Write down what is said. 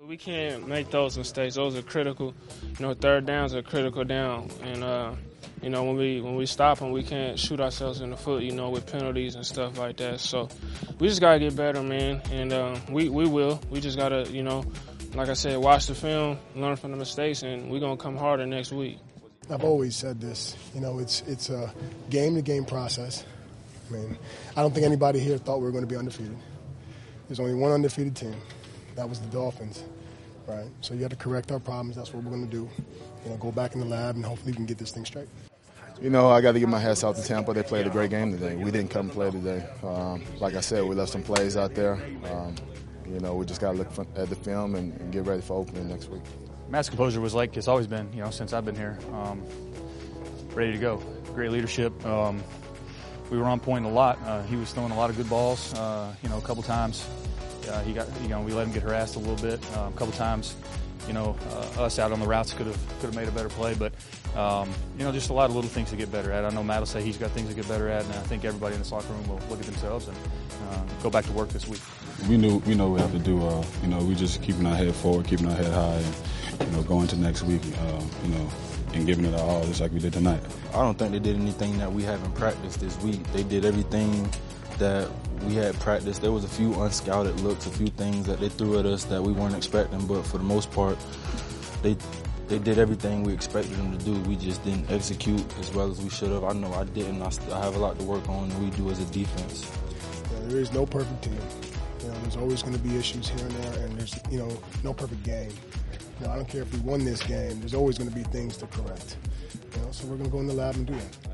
We can't make those mistakes. Those are critical. Third downs are critical down. And, when we stop them, we can't shoot ourselves in the foot, with penalties and stuff like that. So we just got to get better, man. And we will. We just got to, like I said, watch the film, learn from the mistakes, and we're going to come harder next week. I've always said this. It's a game-to-game process. I don't think anybody here thought we were going to be undefeated. There's only one undefeated team. That was the Dolphins, right? So you got to correct our problems. That's what we're going to do. Go back in the lab and hopefully we can get this thing straight. I got to give my hats off to Tampa. They played a great game today. We didn't come play today. Like I said, we left some plays out there. We just got to look at the film and get ready for opening next week. Matt's composure was like it's always been, since I've been here. Ready to go. Great leadership. We were on point a lot. He was throwing a lot of good balls. A couple times. We let him get harassed a little bit. A couple times, us out on the routes could have made a better play, but just a lot of little things to get better at. I know Matt will say he's got things to get better at, and I think everybody in this locker room will look at themselves and go back to work this week. We know what we have to do. We just keeping our head forward, keeping our head high, and going to next week, and giving it our all just like we did tonight. I don't think they did anything that we haven't practiced this week. They did everything that we had practiced. There was a few unscouted looks, a few things that they threw at us that we weren't expecting, but for the most part, they did everything we expected them to do. We just didn't execute as well as we should have. I know I didn't. I have a lot to work on, and we do as a defense. There is no perfect team. There's always going to be issues here and there, and there's no perfect game. I don't care if we won this game. There's always going to be things to correct. So we're going to go in the lab and do that.